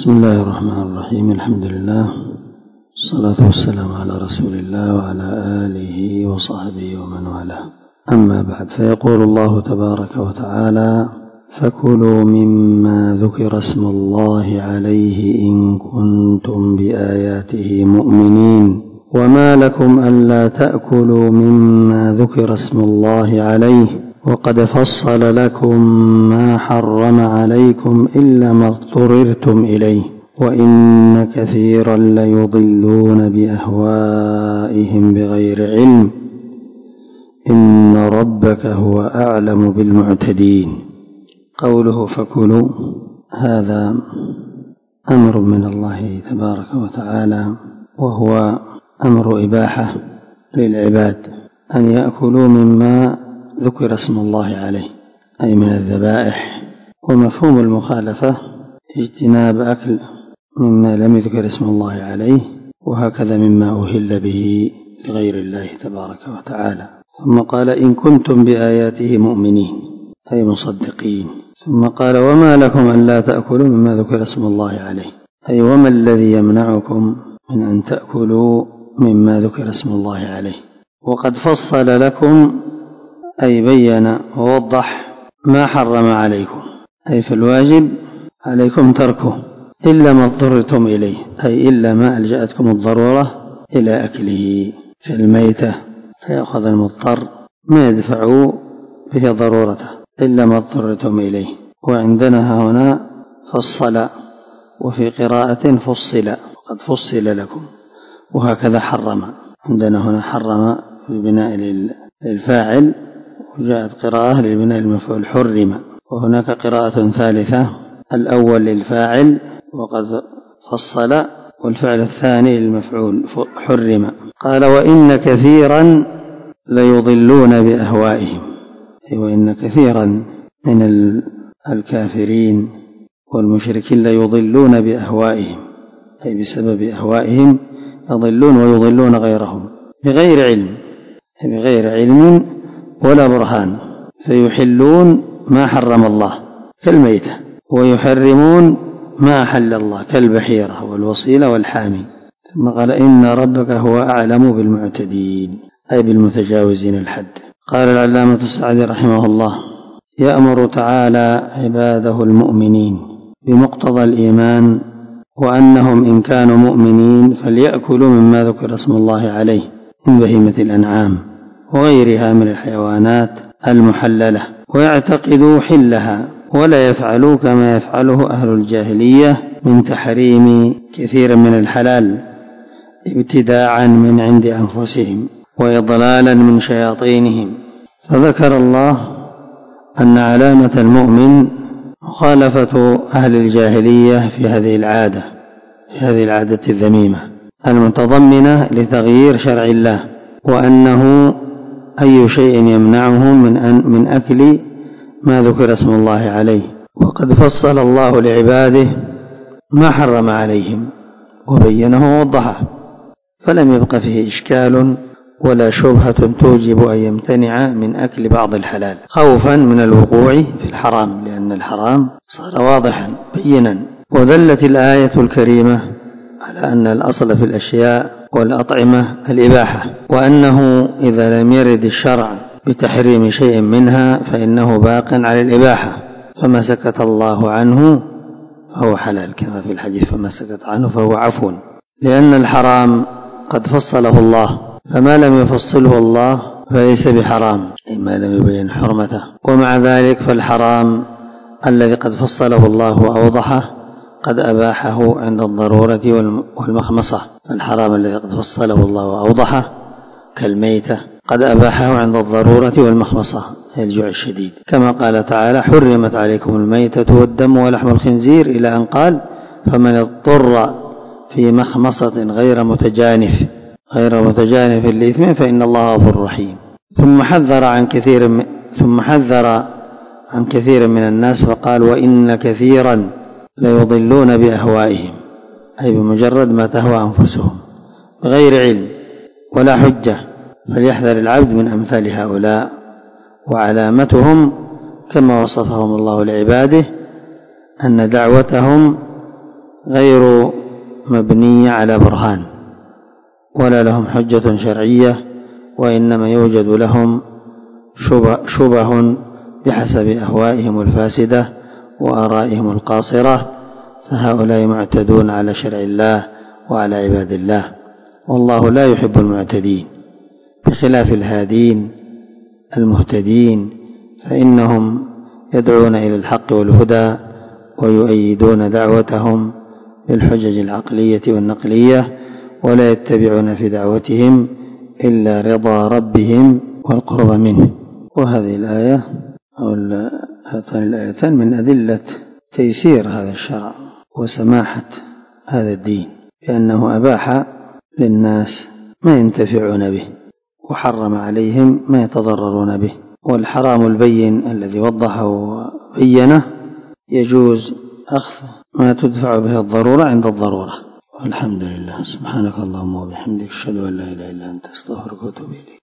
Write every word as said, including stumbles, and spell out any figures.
بسم الله الرحمن الرحيم. الحمد لله والصلاة والسلام على رسول الله وعلى آله وصحبه ومن والاه. أما بعد، فيقول الله تبارك وتعالى: فكلوا مما ذكر اسم الله عليه إن كنتم بآياته مؤمنين وما لكم ألا تأكلوا مما ذكر اسم الله عليه وقد فصل لكم ما حرم عليكم إلا ما اضطررتم إليه وإن كثيرا ليضلون بأهوائهم بغير علم إن ربك هو أعلم بالمعتدين. قوله فكلوا هذا أمر من الله تبارك وتعالى، وهو أمر إباحة للعباد أن يأكلوا مما ذكر اسم الله عليه، أي من الذبائح. ومفهوم المخالفة اجتناب أكل مما لم يذكر اسم الله عليه، وهكذا مما أهل به لغير الله تبارك وتعالى. ثم قال: إن كنتم بآياته مؤمنين، أي مصدقين. ثم قال: وما لكم أن لا تأكلوا مما ذكر اسم الله عليه، أي وما الذي يمنعكم من أن تأكلوا مما ذكر اسم الله عليه. وقد فصل لكم، أي بين ووضح ما حرم عليكم، أي في الواجب عليكم تركه إلا ما اضطررتم إليه، أي إلا ما ألجأتكم الضرورة إلى أكله، كالميتة فيأخذ المضطر ما يدفع به ضرورته إلا ما اضطررتم إليه. وعندنا هنا فصل، وفي قراءة فصل، قد فصل لكم، وهكذا حرم. عندنا هنا حرم ببناء للفاعل، وجاءت قراءة للبناء المفعول حرم، وهناك قراءة ثالثة الأول للفاعل وقد فصل، والفعل الثاني للمفعول حرم. قال: وإن كثيرا ليضلون بأهوائهم، أي وإن كثيرا من الكافرين والمشركين ليضلون بأهوائهم، أي بسبب أهوائهم يضلون ويضلون غيرهم بغير علم، بغير علم ولا برهان، فيحلون ما حرم الله كالميتة، ويحرمون ما أحل الله كالبحيرة والوصيلة والحامي. ثم قال: إن ربك هو أعلم بالمعتدين، أي بالمتجاوزين الحد. قال العلامة السعدي رحمه الله: يأمر تعالى عباده المؤمنين بمقتضى الإيمان، وأنهم إن كانوا مؤمنين فليأكلوا مما ذكر اسم الله عليه من بهيمة الأنعام وغيرها من الحيوانات المحللة، ويعتقدوا حلها، ولا يفعلوا كما يفعله أهل الجاهلية من تحريم كثير من الحلال ابتداعا من عند أنفسهم وإضلالا من شياطينهم. فذكر الله أن علامة المؤمن مخالفة أهل الجاهلية في هذه العادة في هذه العادة الذميمة المتضمنة لتغيير شرع الله، وأنه أي شيء يمنعهم من أن من أكل ما ذكر اسم الله عليه. وقد فصل الله لعباده ما حرم عليهم وبينه ووضحه، فلم يبق فيه إشكال ولا شبهة توجب أن يمتنع من أكل بعض الحلال خوفا من الوقوع في الحرام، لأن الحرام صار واضحا بينا. ودلت الآية الكريمة على أن الأصل في الأشياء والأطعمة الإباحة، وأنه إذا لم يرد الشرع بتحريم شيء منها فإنه باق على الإباحة، فما سكت الله عنه فهو حلال، كما في الحديث: فما سكت عنه فهو عفو. لأن الحرام قد فصله الله، فما لم يفصله الله فليس بحرام، أي ما لم يبين حرمته. ومع ذلك فالحرام الذي قد فصله الله وأوضحه قد أباحه عند الضرورة والمخمصة. الحرام الذي قد فصله الله وأوضحه كالميتة قد أباحه عند الضرورة والمخمصة، الجوع الشديد، كما قال تعالى: حرمت عليكم الميتة والدم ولحم الخنزير، إلى أن قال: فمن اضطر في مخمصة غير متجانف غير متجانف لإثم فإن الله غفور رحيم. ثم حذر عن كثير من ثم حذر عن كثير من الناس فقال: وإن كثيرا ليضلون بأهوائهم، أي بمجرد ما تهوى أنفسهم بغير علم ولا حجة. فليحذر العبد من أمثال هؤلاء. وعلامتهم كما وصفهم الله لعباده أن دعوتهم غير مبنية على برهان ولا لهم حجة شرعية، وإنما يوجد لهم شبه بحسب أهوائهم الفاسدة وآرائهم القاصرة، فهؤلاء معتدون على شرع الله وعلى عباد الله، والله لا يحب المعتدين، بخلاف الهادين المهتدين فإنهم يدعون إلى الحق والهدى ويؤيدون دعوتهم بالحجج العقلية والنقلية، ولا يتبعون في دعوتهم إلا رضا ربهم والقرب منه. وهذه الآية أو هاتان الآيتان من أدلة تيسير هذا الشرع وسماحة هذا الدين، لأنه أباح للناس ما ينتفعون به وحرم عليهم ما يتضررون به، والحرام البين الذي وضحه وبينه يجوز أخذ ما تدفع به الضرورة عند الضرورة. والحمد لله. سبحانك اللهم وبحمدك، أشهد أن لا إله إلا أنت، أستغفرك وأتوب إليك.